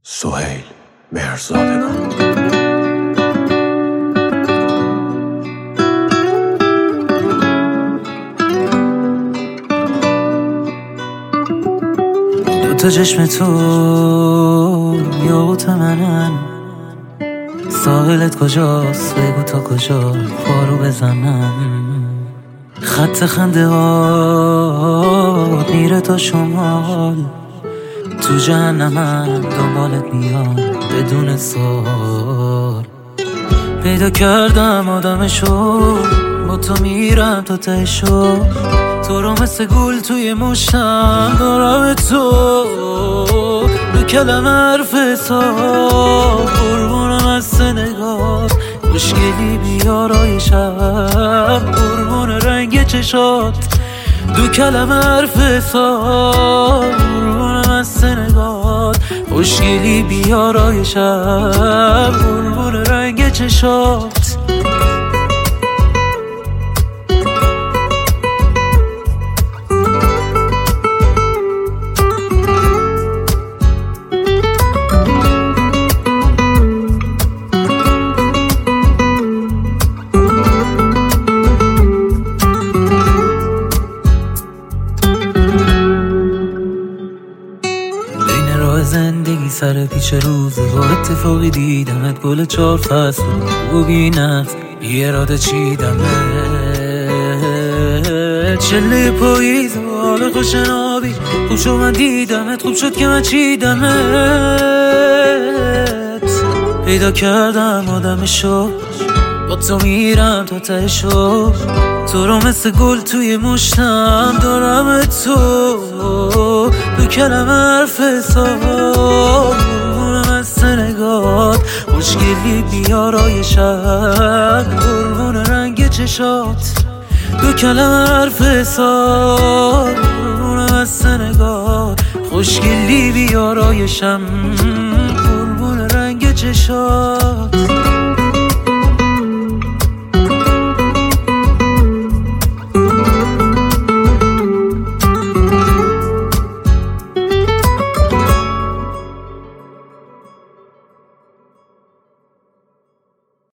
سهیل مهرزادگان. دوتا چشم تو یاقوت منن، ساحلت کجاست بگو تا کجا پارو بزنم. خط خنده ها میره تا شمال، تو جهنمم دنبالت میام بدون سوال. پیدا کردم آدمشو، با تو میرم تا تهشو، تو رو مثل گل توی مشتم دارم تو. دو کلمه حرف حساب قربونم از نگاه، خوشگلی بیارای شب قربون رنگ چشات. دو کلمه حرف حساب قربونم از نگاه، خوشگلی بیارای شب قربون رنگ چشات. زندگی سر پیچ روزه با اتفاقی دیدمت، گل 4 فصل و بینت بی اراده چیدمت. چله پاییز و حال خوشنابی خوب شد من دیدمت، خوب شد که من چیدمت. پیدا کردم آدمشو، با تو میرم تا تهشو، تو رو مثل گل توی مشتم دارم تو. دو کلمه حرف حساب قربونم از نگات، خوشگلی بیارای شب قربون رنگ چشات. دو کلمه حرف حساب قربونم از نگات، خوشگلی بیارای شب قربون رنگ چشات.